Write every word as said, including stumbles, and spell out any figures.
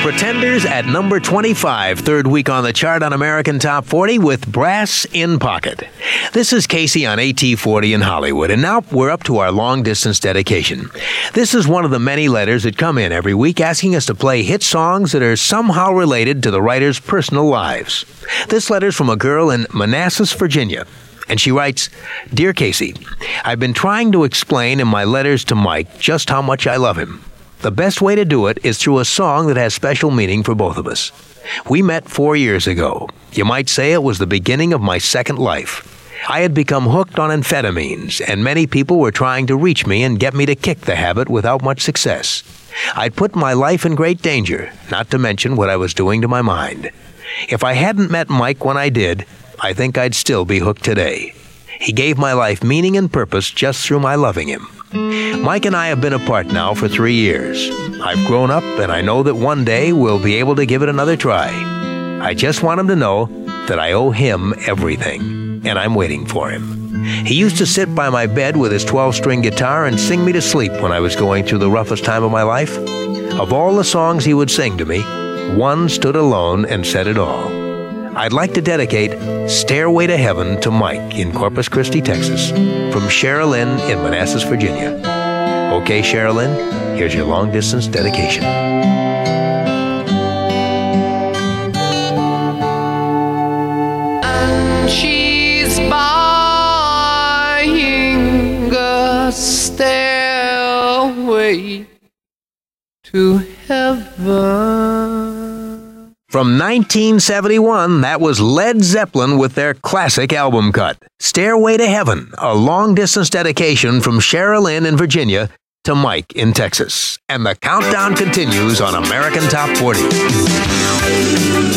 Pretenders at number twenty-five, third week on the chart on American Top forty with Brass in Pocket. This is Casey on A T forty in Hollywood, and now we're up to our long-distance dedication. This is one of the many letters that come in every week asking us to play hit songs that are somehow related to the writer's personal lives. This letter's from a girl in Manassas, Virginia. And she writes, "Dear Casey, I've been trying to explain in my letters to Mike just how much I love him. The best way to do it is through a song that has special meaning for both of us. We met four years ago. You might say it was the beginning of my second life. I had become hooked on amphetamines, and many people were trying to reach me and get me to kick the habit without much success. I'd put my life in great danger, not to mention what I was doing to my mind. If I hadn't met Mike when I did, I think I'd still be hooked today. He gave my life meaning and purpose just through my loving him. Mike and I have been apart now for three years. I've grown up, and I know that one day we'll be able to give it another try. I just want him to know that I owe him everything, and I'm waiting for him. He used to sit by my bed with his twelve-string guitar and sing me to sleep when I was going through the roughest time of my life. Of all the songs he would sing to me, one stood alone and said it all. I'd like to dedicate Stairway to Heaven to Mike in Corpus Christi, Texas, from Sherilyn in Manassas, Virginia. Okay, Sherilyn, here's your long-distance dedication." And she's buying a stairway to heaven. From nineteen seventy-one, that was Led Zeppelin with their classic album cut, Stairway to Heaven, a long-distance dedication from Sherilyn in Virginia to Mike in Texas. And the countdown continues on American Top forty.